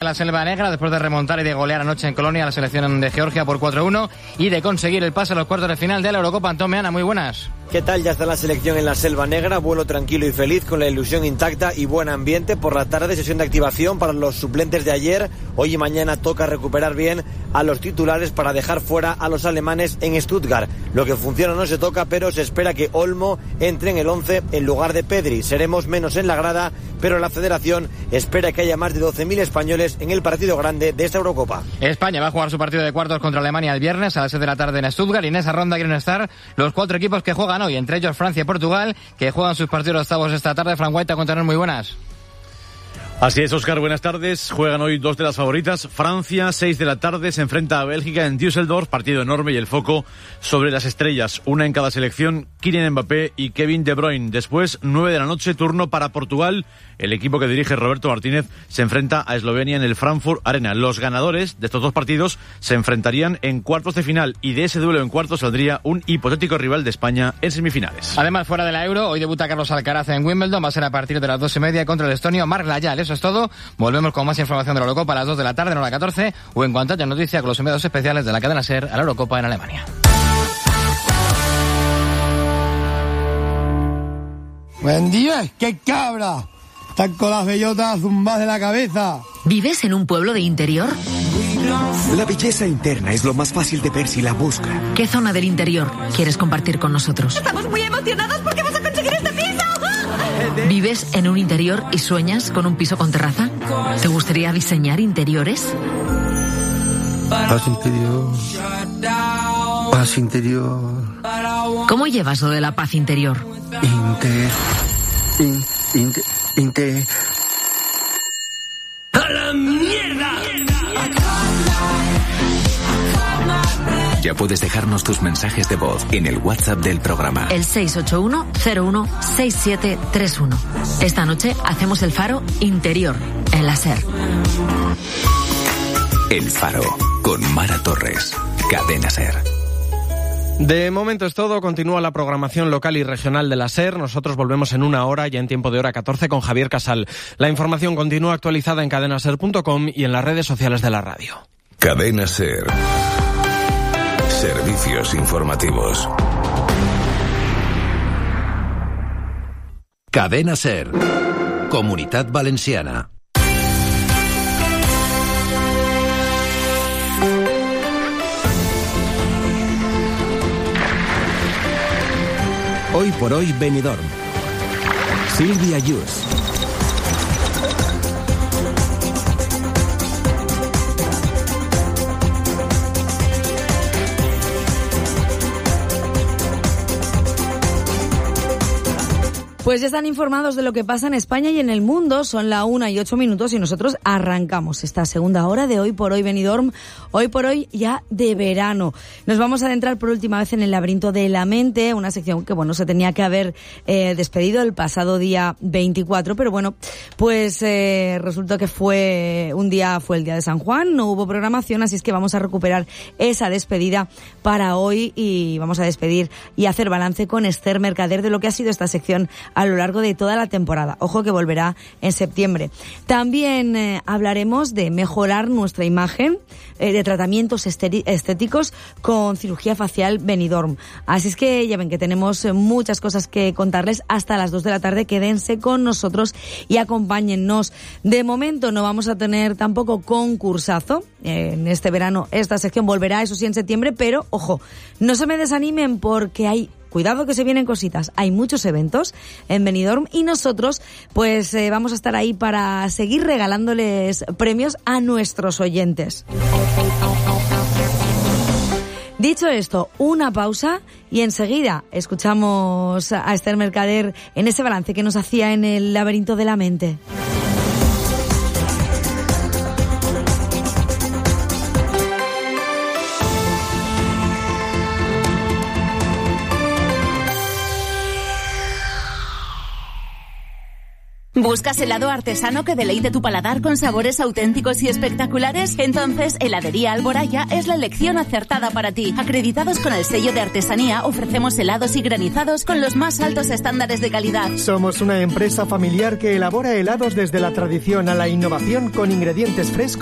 la Selva Negra después de remontar y de golear anoche en Colonia a la selección de Georgia por 4-1 y de conseguir el pase a los cuartos de final de la Eurocopa. Antón Meana, muy buenas. ¿Qué tal? Ya está la selección en la Selva Negra, vuelo tranquilo y feliz, con la ilusión intacta y buen ambiente. Por la tarde, sesión de activación para los suplentes de ayer. Hoy y mañana toca recuperar bien a los titulares para dejar fuera a los alemanes en Stuttgart. Lo que funciona no se toca, pero se espera que Olmo entre en el 11 en lugar de Pedri. Seremos menos en la grada, pero la federación espera que haya más de 12.000 españoles en el partido grande de esta Eurocopa. España va a jugar su partido de cuartos contra Alemania el viernes a las 6 de la tarde en Stuttgart, y en esa ronda quieren estar los 4 equipos que juegan hoy, entre ellos Francia y Portugal, que juegan sus partidos de octavos esta tarde. Fran Guaita, contanos, muy buenas. Así es, Óscar, buenas tardes. Juegan hoy 2 de las favoritas. Francia, 6 de la tarde, se enfrenta a Bélgica en Düsseldorf, partido enorme y el foco sobre las estrellas, una en cada selección, Kylian Mbappé y Kevin De Bruyne. Después, 9 de la noche, turno para Portugal. El equipo que dirige Roberto Martínez se enfrenta a Eslovenia en el Frankfurt Arena. Los ganadores de estos 2 partidos se enfrentarían en cuartos de final, y de ese duelo en cuartos saldría un hipotético rival de España en semifinales. Además, fuera de la Euro, hoy debuta Carlos Alcaraz en Wimbledon. Va a ser a partir de las 2:30 contra el estonio Marc Layal. Eso es todo. Volvemos con más información de la Eurocopa a las 2 de la tarde, no a las 14, o en cuanto haya noticia con los enviados especiales de la cadena SER a la Eurocopa en Alemania. Buen día, qué cabra. Están con las bellotas zumbadas de la cabeza. ¿Vives en un pueblo de interior? La belleza interna es lo más fácil de ver si la busca. ¿Qué zona del interior quieres compartir con nosotros? Estamos muy emocionados porque vas a conseguir este piso. ¿Vives en un interior y sueñas con un piso con terraza? ¿Te gustaría diseñar interiores? Paz interior. Paz interior. ¿Cómo llevas lo de la paz interior? ¡A la mierda! Ya puedes dejarnos tus mensajes de voz en el WhatsApp del programa. El 681-01-6731. Esta noche hacemos el Faro Interior en la SER. El Faro, con Mara Torres. Cadena SER. De momento es todo. Continúa la programación local y regional de la SER. Nosotros volvemos en 1 hora, ya en tiempo de hora 14, con Javier Casal. La información continúa actualizada en cadenaser.com y en las redes sociales de la radio. Cadena SER. Servicios informativos. Cadena SER. Comunitat Valenciana. Hoy por hoy Benidorm. Silvia Yus. Pues ya están informados de lo que pasa en España y en el mundo. Son la 1:08 y nosotros arrancamos esta segunda hora de Hoy por Hoy Benidorm. Hoy por hoy ya de verano. Nos vamos a adentrar por última vez en el laberinto de la mente, una sección que se tenía que haber despedido el pasado día 24, pero pues resultó que fue el día de San Juan, no hubo programación, así es que vamos a recuperar esa despedida para hoy y vamos a despedir y hacer balance con Esther Mercader de lo que ha sido esta sección a lo largo de toda la temporada. Ojo que volverá en septiembre. También hablaremos de mejorar nuestra imagen, de tratamientos estéticos con cirugía facial Benidorm. Así es que ya ven que tenemos muchas cosas que contarles hasta las 2 de la tarde. Quédense con nosotros y acompáñennos. De momento no vamos a tener tampoco concursazo. En este verano esta sección volverá, eso sí, en septiembre, pero ojo, no se me desanimen porque cuidado que se vienen cositas. Hay muchos eventos en Benidorm y nosotros pues vamos a estar ahí para seguir regalándoles premios a nuestros oyentes. Dicho esto, una pausa y enseguida escuchamos a Esther Mercader en ese balance que nos hacía en el laberinto de la mente. ¿Buscas helado artesano que deleite tu paladar con sabores auténticos y espectaculares? Entonces, Heladería Alboraya es la elección acertada para ti. Acreditados con el sello de artesanía, ofrecemos helados y granizados con los más altos estándares de calidad. Somos una empresa familiar que elabora helados desde la tradición a la innovación con ingredientes frescos